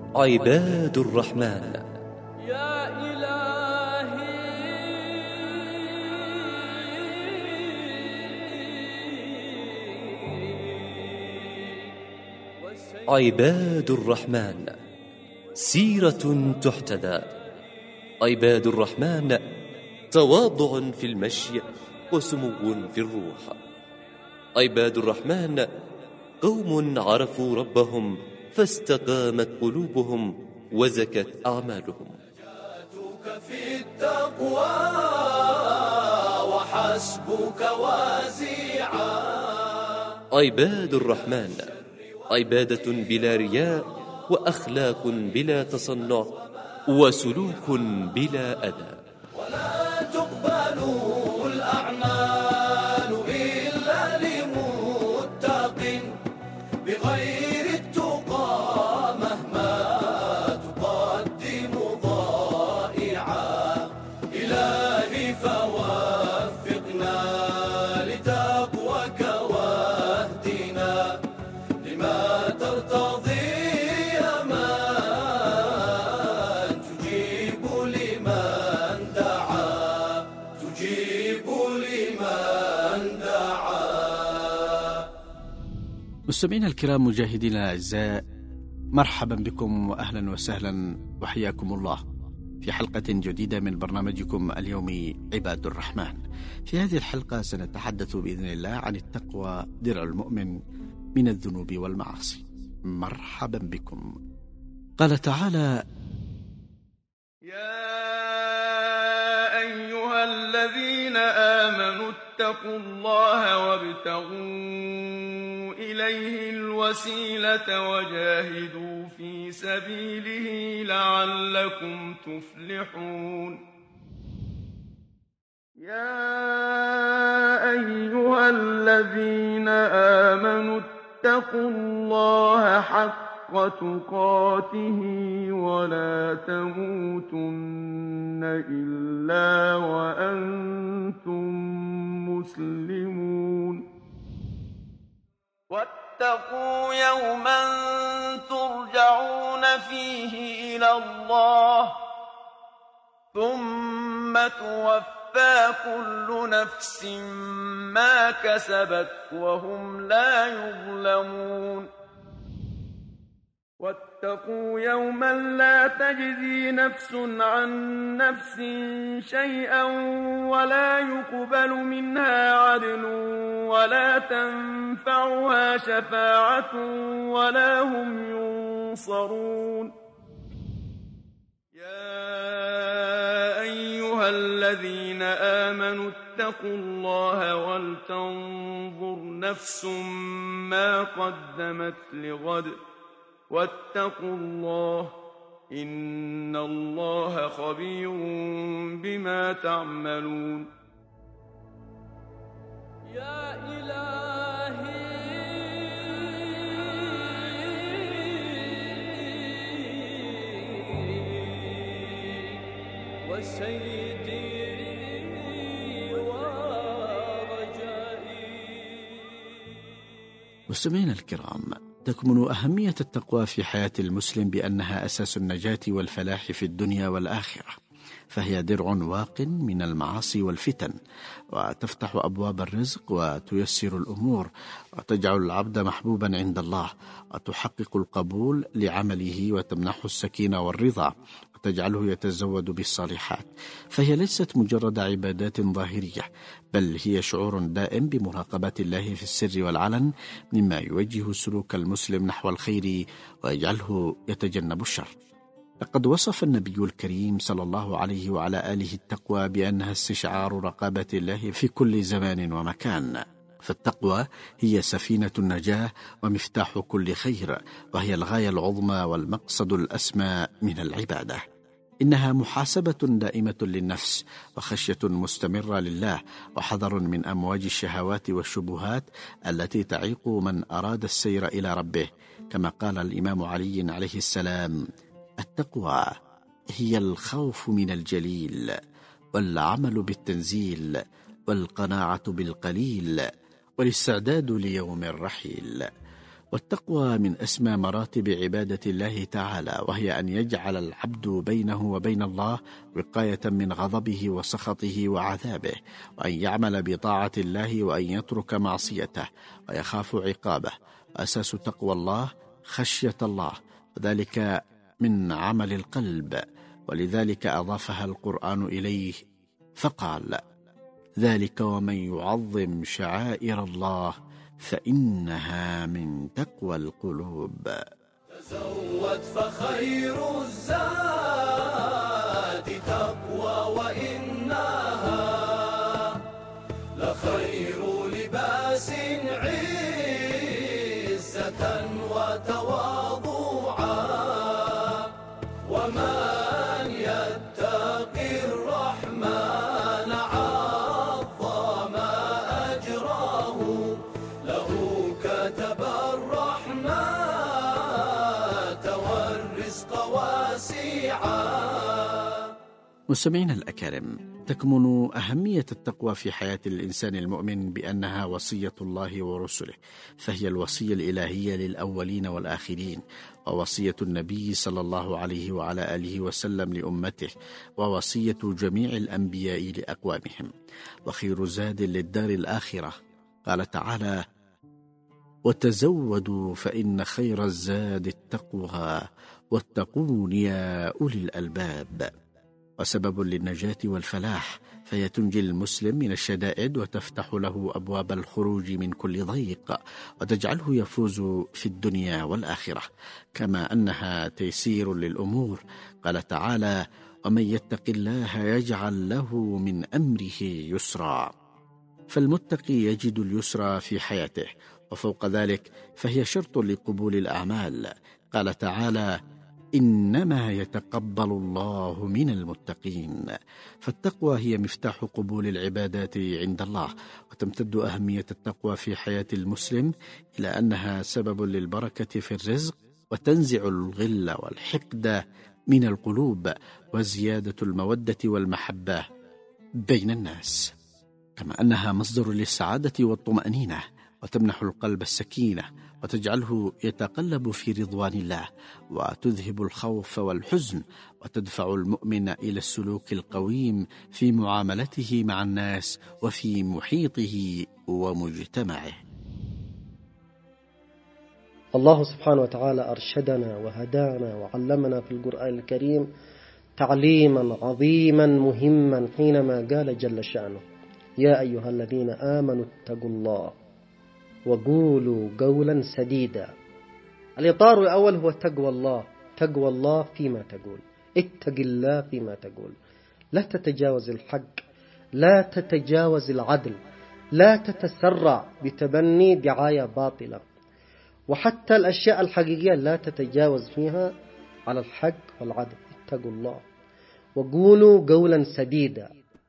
عباد الرحمن. يا إلهي عباد الرحمن سيرة تحتذى. عباد الرحمن تواضع في المشي وسمو في الروح. عباد الرحمن قوم عرفوا ربهم فاستقامت قلوبهم وزكت أعمالهم. نجاتك في التقوى وحسبك واسعا. عباد الرحمن عبادة بلا رياء وأخلاق بلا تصنع وسلوك بلا أذى. ولا تقبل الأعمال إلا لمتق بغير التقى مهما تقدم ضائعا. إلهي فوفقنا لتقواك واهدنا لما ترتضي يا من تجيب لمن دعا، تجيب لمن دعا. مستمعينا الكرام، مجاهدينا الأعزاء، مرحبا بكم وأهلا وسهلا وحياكم الله في حلقة جديدة من برنامجكم اليومي عباد الرحمن. في هذه الحلقة سنتحدث بإذن الله عن التقوى درع المؤمن من الذنوب والمعاصي. مرحبا بكم. قال تعالى: يا أيها الذين آمنوا اتقوا الله وابتغوا إليه الوسيلة وجاهدوا في سبيله لعلكم تفلحون. يا أيها الذين آمنوا اتقوا الله حق تقاته ولا تموتن إلا وأنتم مسلمون. واتقوا يوما ترجعون فيه إلى الله ثم توفى كل نفس ما كسبت وهم لا يظلمون. واتقوا يوما لا تجزي نفس عن نفس شيئا ولا يقبل منها عدل ولا تنفعها شفاعة ولا هم ينصرون. يا أيها الذين آمنوا اتقوا الله ولتنظر نفس ما قدمت لغد واتقوا الله إن الله خبير بما تعملون. يا إلهي وسيدي ورجائي. مستمعينا الكرام، تكمن أهمية التقوى في حياة المسلم بأنها أساس النجاة والفلاح في الدنيا والآخرة، فهي درع واق من المعاصي والفتن، وتفتح أبواب الرزق وتيسر الأمور، وتجعل العبد محبوبا عند الله، وتحقق القبول لعمله، وتمنحه السكينة والرضا، وتجعله يتزود بالصالحات. فهي ليست مجرد عبادات ظاهرية، بل هي شعور دائم بمراقبة الله في السر والعلن، مما يوجه سلوك المسلم نحو الخير ويجعله يتجنب الشر. لقد وصف النبي الكريم صلى الله عليه وعلى آله التقوى بأنها استشعار رقابة الله في كل زمان ومكان. فالتقوى هي سفينة النجاة ومفتاح كل خير، وهي الغاية العظمى والمقصد الأسمى من العبادة. إنها محاسبة دائمة للنفس، وخشية مستمرة لله، وحذر من أمواج الشهوات والشبهات التي تعيق من أراد السير إلى ربه. كما قال الإمام علي عليه السلام: التقوى هي الخوف من الجليل، والعمل بالتنزيل، والقناعة بالقليل، والاستعداد ليوم الرحيل. والتقوى من أسمى مراتب عبادة الله تعالى، وهي أن يجعل العبد بينه وبين الله وقاية من غضبه وسخطه وعذابه، وأن يعمل بطاعة الله وأن يترك معصيته ويخاف عقابه. وأساس تقوى الله خشية الله، وذلك من عمل القلب، ولذلك أضافها القرآن إليه فقال: ذلك ومن يعظم شعائر الله فإنها من تقوى القلوب. تزود فخير الزاد تقوى، وإنها لخير لباس عزة وتواضعا. ومن يتقي الرحمن عظم أجره، له كتب الرحمة والرزق واسعا. مستمعينا الأكارم، تكمن أهمية التقوى في حياة الإنسان المؤمن بأنها وصية الله ورسله، فهي الوصية الإلهية للأولين والآخرين، ووصية النبي صلى الله عليه وعلى آله وسلم لأمته، ووصية جميع الأنبياء لأقوامهم، وخير زاد للدار الآخرة. قال تعالى: وتزودوا فإن خير الزاد التقوى واتقون يا أولي الألباب. وسبب للنجاة والفلاح، فهي تنجي المسلم من الشدائد وتفتح له أبواب الخروج من كل ضيق، وتجعله يفوز في الدنيا والآخرة، كما أنها تيسير للأمور. قال تعالى: ومن يتق الله يجعل له من أمره يسرا. فالمتقي يجد اليسر في حياته، وفوق ذلك فهي شرط لقبول الأعمال. قال تعالى: إنما يتقبل الله من المتقين. فالتقوى هي مفتاح قبول العبادات عند الله، وتمتد أهمية التقوى في حياة المسلم إلى أنها سبب للبركة في الرزق، وتنزع الغل والحقد من القلوب، وزيادة المودة والمحبة بين الناس، كما أنها مصدر للسعادة والطمأنينة، وتمنح القلب السكينة، وتجعله يتقلب في رضوان الله، وتذهب الخوف والحزن، وتدفع المؤمن إلى السلوك القويم في معاملته مع الناس وفي محيطه ومجتمعه. الله سبحانه وتعالى أرشدنا وهدانا وعلمنا في القرآن الكريم تعليما عظيما مهما حينما قال جل شأنه: يا أيها الذين آمنوا اتقوا الله وقولوا قولا سديدا. الإطار الأول هو تقوى الله، تقوى الله فيما تقول، اتق الله فيما تقول، لا تتجاوز الحق، لا تتجاوز العدل، لا تتسرع بتبني دعاية باطلة، وحتى الأشياء الحقيقية لا تتجاوز فيها على الحق والعدل. اتقوا الله وقولوا قولا سديدا.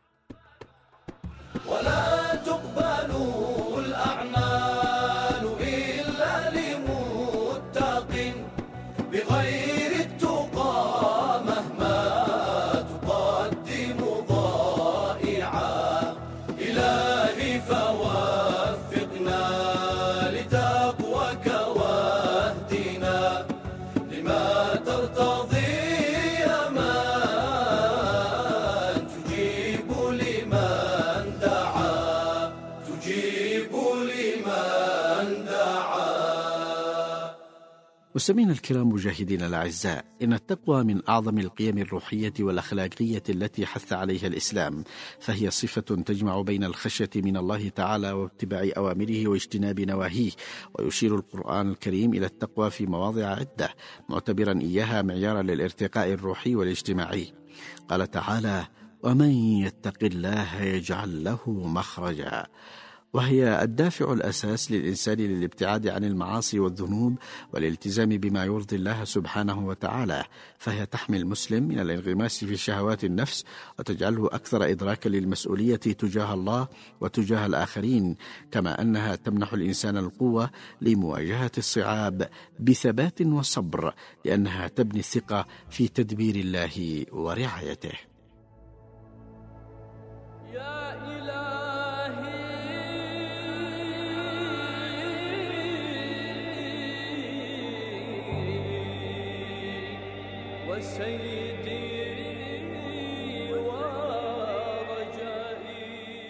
ولا تقبل الأعمال إلا لمتق، بغير التقى مهما تقدم ضائعا. إلهي فوفقنا لتقواك واهدنا لما ترتضي، يا من تجيب لمن دعا، تجيب لمن دعا. مستمعينا الكرام مجاهدين الأعزاء، إن التقوى من أعظم القيم الروحية والأخلاقية التي حث عليها الإسلام، فهي صفة تجمع بين الخشية من الله تعالى واتباع أوامره واجتناب نواهيه. ويشير القرآن الكريم إلى التقوى في مواضع عدة، معتبرا إياها معيارا للارتقاء الروحي والاجتماعي. قال تعالى: ومن يتق الله يجعل له مخرجا، وهي الدافع الأساس للإنسان للابتعاد عن المعاصي والذنوب والالتزام بما يرضي الله سبحانه وتعالى. فهي تحمي المسلم من الانغماس في شهوات النفس، وتجعله أكثر إدراكا للمسؤولية تجاه الله وتجاه الآخرين، كما أنها تمنح الإنسان القوة لمواجهة الصعاب بثبات وصبر، لأنها تبني الثقة في تدبير الله ورعايته. يا إلهي وسيدي ورجائي.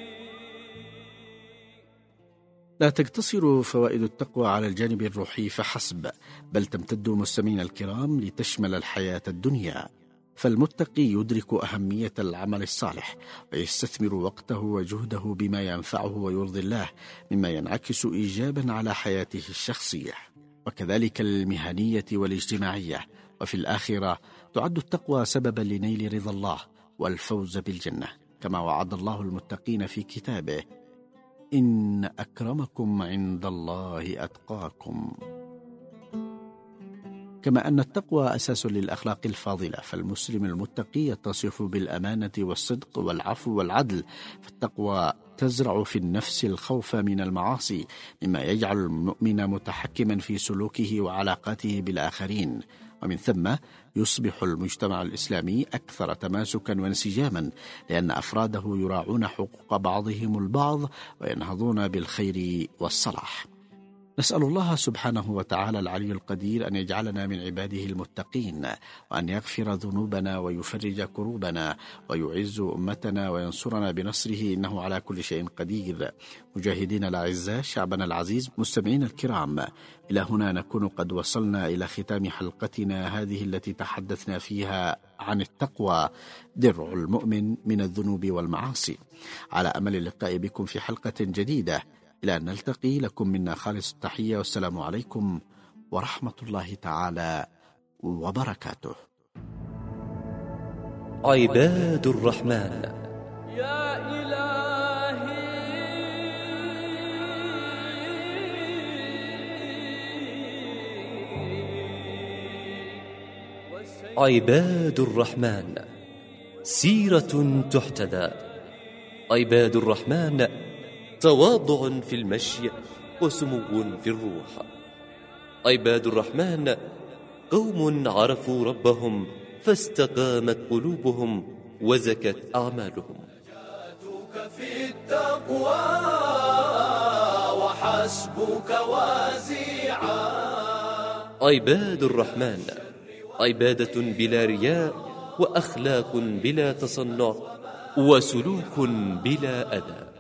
لا تقتصر فوائد التقوى على الجانب الروحي فحسب، بل تمتد مستمعينا الكرام لتشمل الحياة الدنيا. فالمتقي يدرك أهمية العمل الصالح ويستثمر وقته وجهده بما ينفعه ويرضي الله، مما ينعكس إيجابا على حياته الشخصية وكذلك المهنية والاجتماعية. وفي الآخرة تعد التقوى سببا لنيل رضا الله والفوز بالجنة، كما وعد الله المتقين في كتابه: إن أكرمكم عند الله أتقاكم. كما أن التقوى أساس للأخلاق الفاضلة، فالمسلم المتقي يتصف بالأمانة والصدق والعفو والعدل، فالتقوى تزرع في النفس الخوف من المعاصي، مما يجعل المؤمن متحكما في سلوكه وعلاقاته بالآخرين، ومن ثم يصبح المجتمع الإسلامي أكثر تماسكا وانسجاما، لأن أفراده يراعون حقوق بعضهم البعض وينهضون بالخير والصلاح. نسأل الله سبحانه وتعالى العلي القدير أن يجعلنا من عباده المتقين، وأن يغفر ذنوبنا ويفرج كروبنا ويعز أمتنا وينصرنا بنصره، إنه على كل شيء قدير. مجاهدين الأعزاء، شعبنا العزيز، مستمعين الكرام، إلى هنا نكون قد وصلنا إلى ختام حلقتنا هذه التي تحدثنا فيها عن التقوى، درع المؤمن من الذنوب والمعاصي. على أمل اللقاء بكم في حلقة جديدة. إلى أن نلتقي، لكم منا خالص التحية، والسلام عليكم ورحمة الله تعالى وبركاته. عباد الرحمن. يا إلهي عباد الرحمن سيرة تحتذى. عباد الرحمن تواضع في المشي وسمو في الروح. عباد الرحمن قوم عرفوا ربهم فاستقامت قلوبهم وزكت أعمالهم. نجاتك في التقوى وحسبك وازيعا. عباد الرحمن عبادة بلا رياء، وأخلاق بلا تصنع، وسلوك بلا أذى.